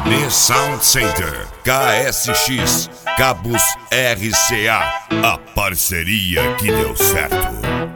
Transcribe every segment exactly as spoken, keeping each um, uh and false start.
The Sound Center, K S X, Cabos R C A, a parceria que deu certo.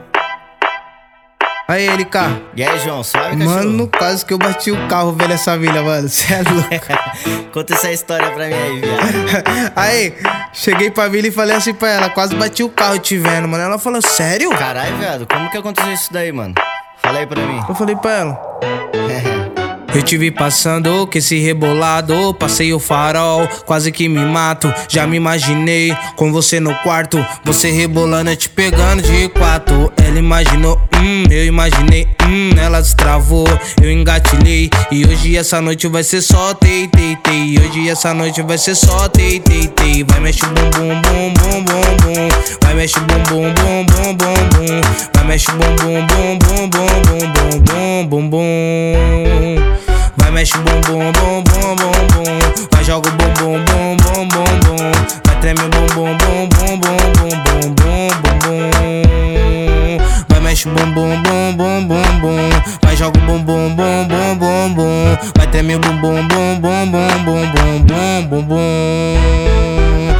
Aí, L K. E aí, João, suave, cachorro? Mano, quase que eu bati o carro vendo essa vila, mano. Cê é louco. Conta essa história pra mim aí, viado. Aí, cheguei pra vila e falei assim pra ela, quase bati o carro te vendo, mano. Ela falou, sério? Caralho, viado, como que aconteceu isso daí, mano? Fala aí pra mim. Eu falei pra ela. Eu te vi passando, que esse rebolado, passei o farol, quase que me mato. Já me imaginei com você no quarto, você rebolando, eu te pegando de quatro. Ela imaginou, hum, eu imaginei, hum, ela destravou, eu engatilhei. E hoje essa noite vai ser só tei, tei, tei. Hoje essa noite vai ser só tei, tei, tei. Vai mexe bum, bum, bum, bum, bum, bum. Vai mexe bum, bum, bum, bum, bum, bum. Vai mexe bum, bum, bum, bum, bum, bum, bum, bum, bum. Vai mexe bum bum bum bum bum bum. Vai joga o bum bum bum bum bum bum. Vai treme bum bum bum bum bum bum bum bum bum. Vai mexe bum bum bum bum bum bum. Vai joga o bum bum bum bum bum bum. Vai treme bum bum bum bum bum bum bum bum bum.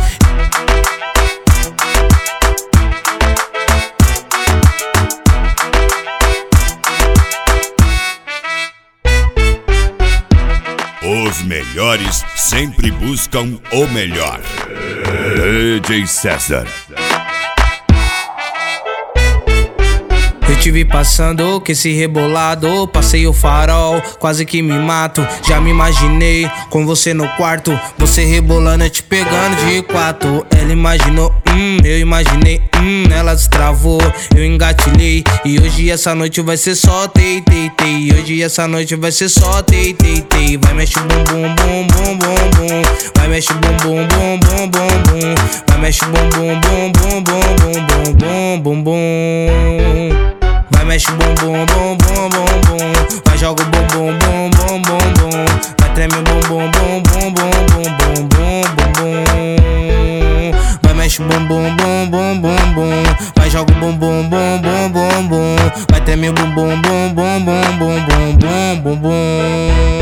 Os melhores sempre buscam o melhor. D J César. Eu te vi passando, que esse rebolado, passei o farol, quase que me mato. Já me imaginei com você no quarto, você rebolando, eu te pegando de quatro. Ela imaginou, hum, eu imaginei, hum, ela destravou, eu engatilhei. E hoje essa noite vai ser só tei, tei, tei. Hoje essa noite vai ser só tei, tei, tei. Vai mexe bum bum bum bum bum bum. Vai mexe bum bum bum bum bum bum. Vai mexe bum bum bum bum bum bum bum bum bum. Vai mexe bum bum bum bum bum bum. Vai joga o bum bum bum bum bum bum. Vai treme bum bum bum bum bum bum bum bum bum. Vai mexe bum bum bum bum bum bum. Vai joga o bum bum bum bum bum bum. Vai treme bum bum bum bum bum bum bum bum bum.